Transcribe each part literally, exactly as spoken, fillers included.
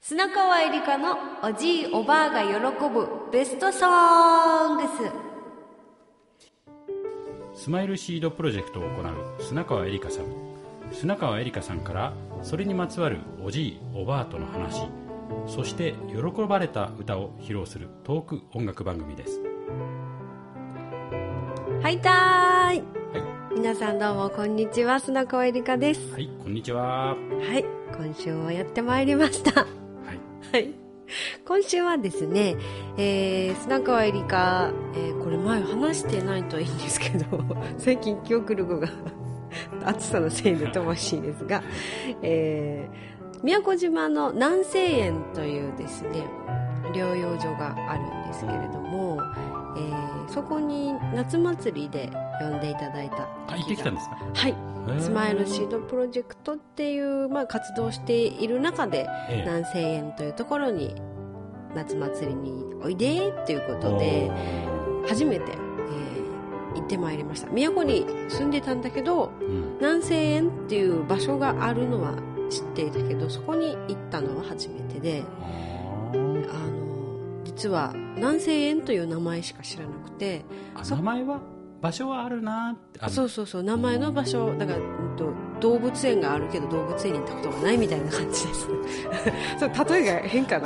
砂川えりかのおじいおばあが喜ぶベストソングスマイルシードプロジェクトを行う砂川えりかさん。砂川えりかさんからそれにまつわるおじいおばあとの話、そして喜ばれた歌を披露するトーク音楽番組です。 はいたーい、はい、皆さんどうもこんにちは、砂川えりかです。 はい、こんにちは。 はい、今週もやってまいりました。はい、はい、今週はですね、えー、砂川えりか、えー、これ前話してないといいんですけど最近記憶力が暑さのせいで乏しいですが、えー、宮古島の南西園というですね療養所があるんですけれども、えー、そこに夏祭りで呼んでいただいた。 あ、行ってきたんですか？ はい、スマイルシードプロジェクトっていう、まあ、活動している中で、ええ、南西園というところに夏祭りにおいでっていうことで初めて、えー、行ってまいりました。宮古に住んでたんだけど、うん、南西園っていう場所があるのは知っていたけど、そこに行ったのは初めてで、あの実は南西園という名前しか知らなくて。 あ、名前は場所はあるなって。 そうそうそう、名前の場所だから、うん、と動物園があるけど動物園に行ったことがないみたいな感じですそう例えが変かな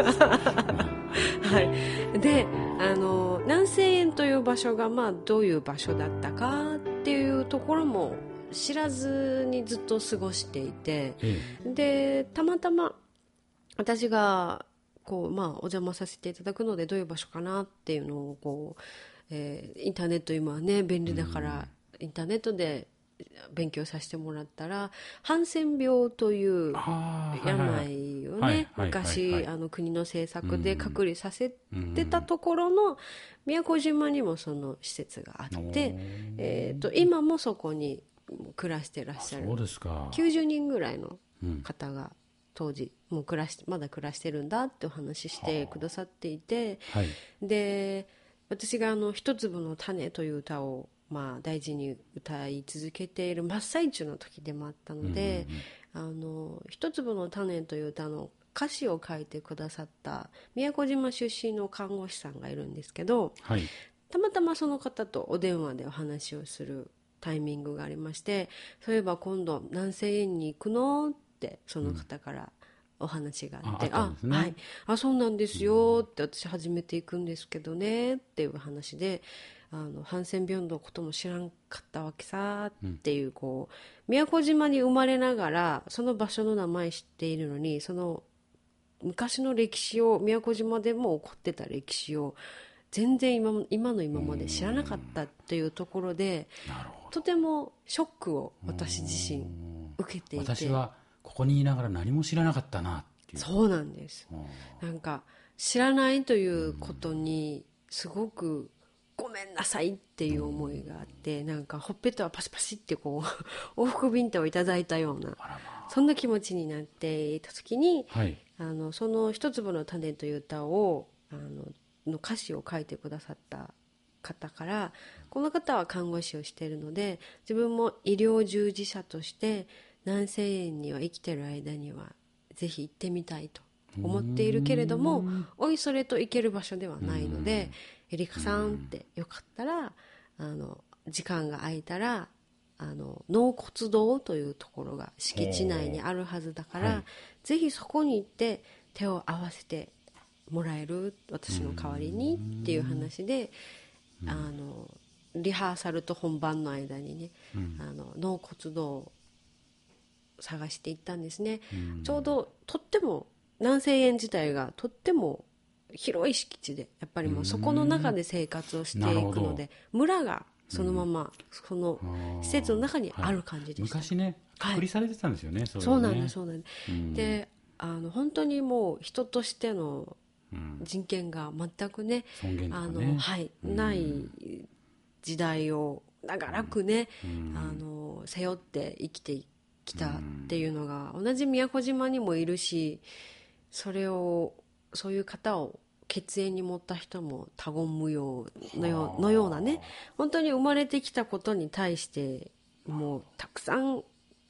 はい、であの南西園という場所が、まあ、どういう場所だったかっていうところも知らずにずっと過ごしていて、うん、でたまたま私がこう、まあ、お邪魔させていただくのでどういう場所かなっていうのをこうえー、インターネット今はね便利だから、うん、インターネットで勉強させてもらったらハンセン病という病をね昔あの国の政策で隔離させてたところの宮古島にもその施設があって、えー、と今もそこに暮らしてらっしゃる。 そうですか。 きゅうじゅうにんぐらいの方が当時もう暮らしまだ暮らしてるんだってお話ししてくださっていて、はい、で私があの一粒の種という歌をまあ大事に歌い続けている真っ最中の時でもあったので、うんうんうん、あの一粒の種という歌の歌詞を書いてくださった宮古島出身の看護師さんがいるんですけど、はい、たまたまその方とお電話でお話をするタイミングがありまして、そういえば今度南西園に行くのってその方から、うんお話があって、あ、あ、ね、あ、はい、あ、そうなんですよって、私初めて行くんですけどねっていう話で、あのハンセン病のことも知らんかったわけさっていう、こう宮古島に生まれながらその場所の名前知っているのに、その昔の歴史を宮古島でも起こってた歴史を全然 今, 今の今まで知らなかったっていうところで、とてもショックを私自身受けていて、 私はここにいながら何も知らなかったなっていう。 そうなんです。なんか知らないということにすごくごめんなさいっていう思いがあって、なんかほっぺたはパシパシってこう往復ビンタをいただいたような、そんな気持ちになっていた時に、はい、あのその一粒の種という歌をあのの歌詞を書いてくださった方から、この方は看護師をしているので自分も医療従事者として南西園には生きてる間にはぜひ行ってみたいと思っているけれども、おいそれと行ける場所ではないので、えりかさんってよかったらあの時間が空いたらあの納骨堂というところが敷地内にあるはずだから、はい、ぜひそこに行って手を合わせてもらえる、私の代わりにっていう話で、あのリハーサルと本番の間にね、あの納骨堂を探していったんですね、うん、ちょうどとっても南西園自体がとっても広い敷地で、やっぱりもうそこの中で生活をしていくので、村がそのままその施設の中にある感じでした、 はい、昔ね隔離されてたんですよね、はい、 そうなんですそうなんです、うん、であの本当にもう人としての人権が全くね、 うん、尊厳とかね、 あの、はい、うん、ない時代を長らくね、うん、あの背負って生きてきたっていうのが同じ宮古島にもいるし、それをそういう方を血縁に持った人も他言無用のよう、のようなね、本当に生まれてきたことに対してもうたくさん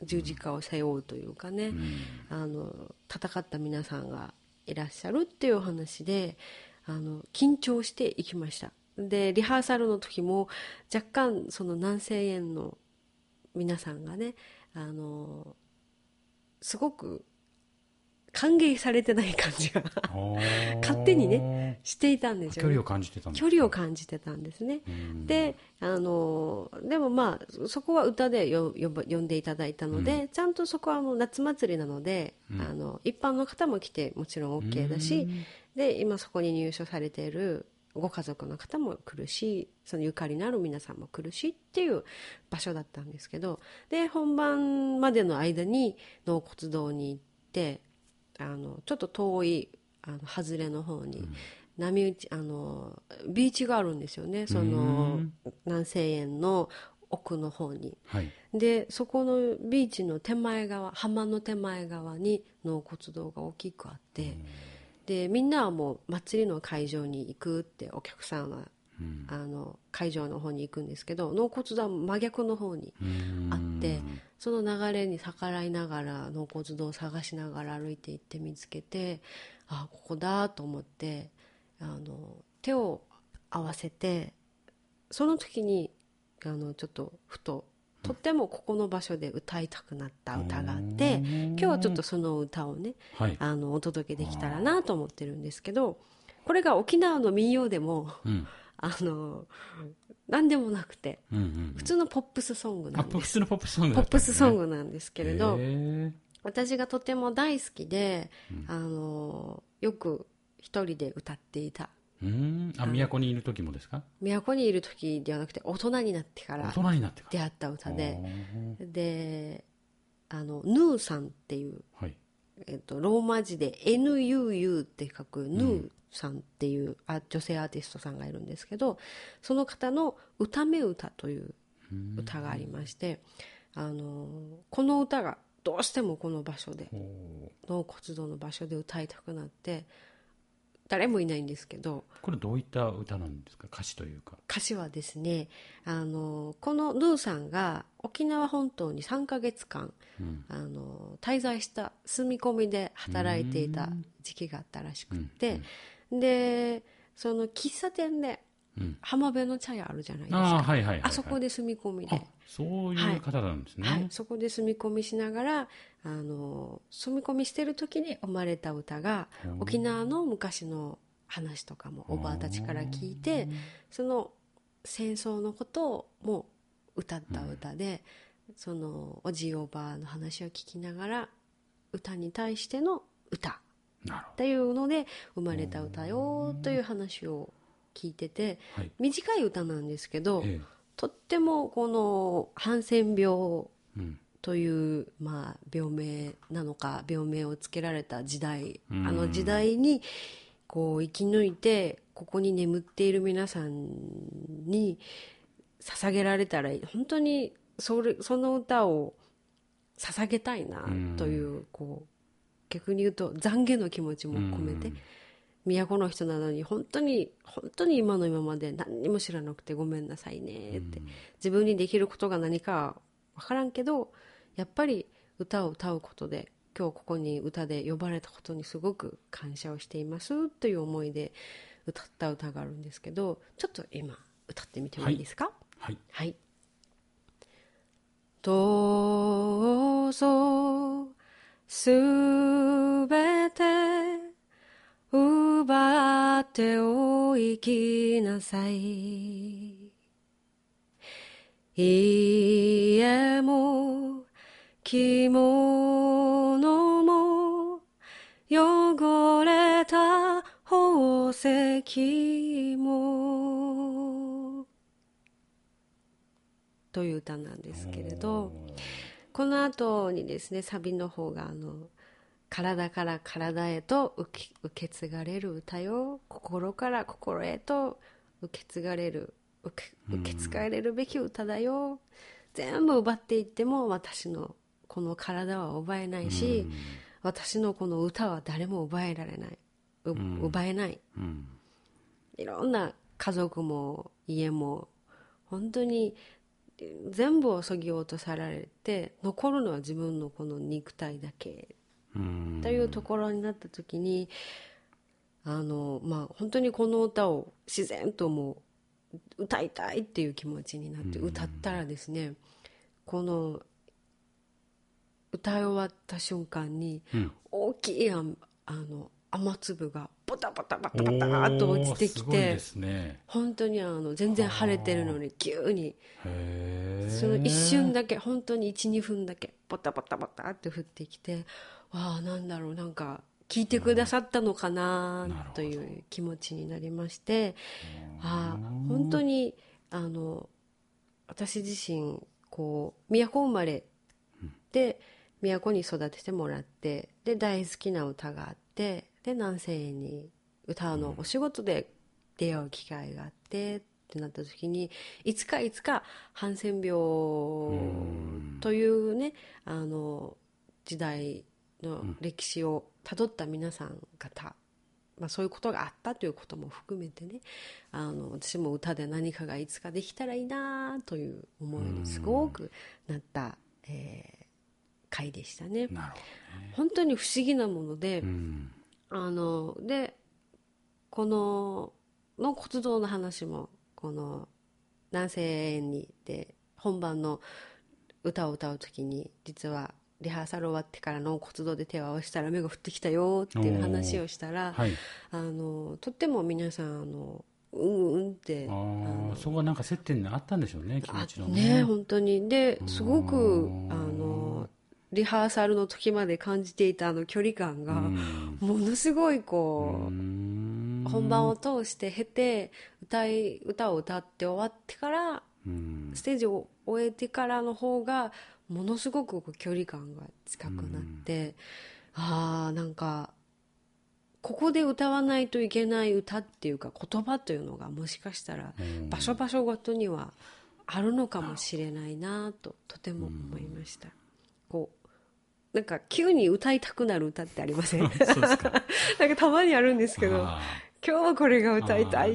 十字架を背負うというかね、うん、あの戦った皆さんがいらっしゃるっていう話で、あの緊張していきました。でリハーサルの時も若干その南西園の皆さんがね、あのすごく歓迎されてない感じが勝手にねしていたんですよね。 距離を感じてたんですか。 距離を感じてたんですね。で、あのでもまあそこは歌でよよ呼んでいただいたので、うん、ちゃんとそこはあの夏祭りなので、うん、あの一般の方も来てもちろん OK だし、で今そこに入所されているご家族の方も来るし、そのゆかりのある皆さんも来るしっていう場所だったんですけど、で本番までの間に納骨堂に行って、あのちょっと遠いあの外れの方に、うん、波打ちあのビーチがあるんですよね、その南西園の奥の方に、はい、でそこのビーチの手前側、浜の手前側に納骨堂が大きくあって、でみんなはもう祭りの会場に行くって、お客さんは、うん、あの会場の方に行くんですけど、納骨堂は真逆の方にあって、その流れに逆らいながら納骨堂を探しながら歩いていって見つけて、あここだと思って、あの手を合わせて、その時にあのちょっとふととってもここの場所で歌いたくなった歌があって、今日はちょっとその歌をね、はい、あのお届けできたらなと思ってるんですけど、これが沖縄の民謡でも、うん、あの何でもなくて、うんうんうん、普通のポップスソングなんです。 普通のポップスソングだったんですね。ポップスソングなんですけれど、私がとても大好きで、うん、あのよく一人で歌っていた。 うーん、あ、都にいる時もですか？ 都にいる時ではなくて、大人になってから出会った歌で、で、あのヌーさんっていう、はい、えっと、ローマ字で エヌユーユー って書くヌーさんっていう、うん、あ女性アーティストさんがいるんですけど、その方の歌目歌という歌がありまして、あのこの歌がどうしてもこの場所で、納骨堂の場所で歌いたくなって、誰もいないんですけど。 これどういった歌なんですか？歌詞というか。 歌詞はですね、あのこのヌーさんが沖縄本島にさんかげつかん、うん、あの滞在した住み込みで働いていた時期があったらしくって、うんうん、でその喫茶店で、うん、浜辺の茶屋あるじゃないですか、あ、はいはいはいはい、あそこで住み込みで、 そういう方なんですね、 はいはい、そこで住み込みしながら、あの住み込みしてる時に生まれた歌が、沖縄の昔の話とかもおばあたちから聞いて、その戦争のことも歌った歌で、うん、そのおじいおばあの話を聞きながら歌に対しての歌っていうので生まれた歌よという話を聞いてて、はい、短い歌なんですけど、ええ、とってもこのハンセン病という、うん、まあ、病名なのか病名をつけられた時代、あの時代にこう生き抜いてここに眠っている皆さんに捧げられたら本当にそれその歌を捧げたいなという、こう逆に言うと懺悔の気持ちも込めて、都の人なのに本当に本当に今の今まで何にも知らなくてごめんなさいねって、自分にできることが何か分からんけどやっぱり歌を歌うことで今日ここに歌で呼ばれたことにすごく感謝をしていますという思いで歌った歌があるんですけど、ちょっと今歌ってみてもいいですか？ はい、 はい、どうぞすべて奪っておいきなさい、家も着物も汚れた宝石もという歌なんですけれど、この後にですね、サビの方があの体から体へと受け、受け継がれる歌よ、心から心へと受け継がれる受け、受け継がれるべき歌だよ、全部奪っていっても私のこの体は奪えないし、私のこの歌は誰も奪えられない、う、奪えない、いろんな家族も家も本当に全部をそぎ落とされて残るのは自分のこの肉体だけというところになった時に、あの、まあ、本当にこの歌を自然ともう歌いたいっていう気持ちになって歌ったらですね、この歌い終わった瞬間に大きいああの雨粒がボタボタボタボタっと落ちてきて、ね、本当にあの全然晴れてるのに急にその一瞬だけ、本当に いちにふんだけボタボタボタって降ってきて、わあなんだろう、なんか聞いてくださったのかなという気持ちになりまして、ああ本当にあの私自身こう都生まれで都に育ててもらって、で大好きな歌があって、で南西に歌のお仕事で出会う機会があってってなった時に、いつかいつかハンセン病というね、あの時代の歴史をたどった皆さん方、まあ、そういうことがあったということも含めてね、あの私も歌で何かがいつかできたらいいなという思いにすごくなった、えー、回でしたね。なるほどね。本当に不思議なもので、うん、あのでこのの活動の話もこの南西園にで本番の歌を歌うときに、実はリハーサル終わってからの活動で手を合わせたら雨が降ってきたよっていう話をしたら、はい、あのとっても皆さんあのうんうんって、 ああそこはなんか接点があったんでしょうね、気持ちのね。 ね、本当に。ですごくあのリハーサルの時まで感じていたあの距離感がものすごいこう、う本番を通して経て歌い歌を歌って終わってからステージを終えてからの方がものすごく距離感が近くなって、ああなんかここで歌わないといけない歌っていうか言葉というのがもしかしたら場所場所ごとにはあるのかもしれないなととても思いました。こうなんか急に歌いたくなる歌ってありません？そうですか。なんかたまにあるんですけど、今日はこれが歌いたいって、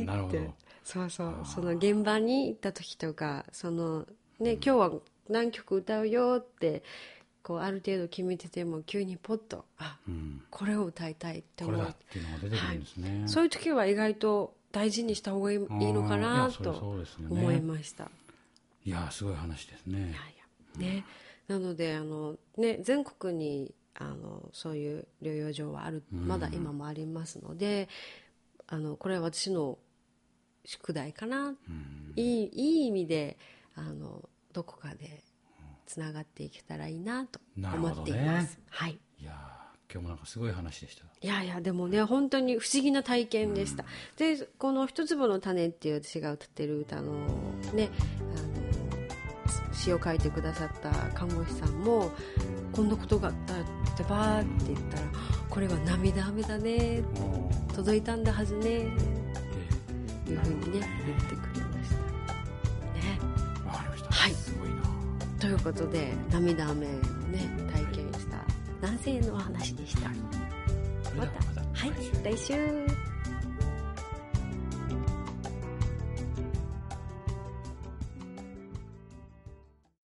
そうそう、その現場に行った時とか、そのね、今日は何曲歌うよってこうある程度決めてても急にポッとあ、うん、これを歌いたいって思う、これだっていうのが出てくるんですね、はい、そういう時は意外と大事にした方がいいのかなと思いました。 いやすごい話ですね。いやいやね、うん、なのであの、ね、全国にあのそういう療養所はある、まだ今もありますので、うん、あのこれは私の宿題かな、うん、いい、いい意味であのどこかでつながっていけたらいいなと思っています、ね、はい、いや今日もなんかすごい話でした。 いやいやでもね本当に不思議な体験でした、うん、でこの一粒の種っていう私が歌ってる歌のねあの詩を書いてくださった看護師さんもこんなことがあったってバーって言ったら、これは涙雨だね届いたんだはずねっていうふうにね言ってくれましたね。 わかりました、 はい、 すごいな。 ということで涙雨をね体験した男性のお話でした。 はい、 また、はい、来週。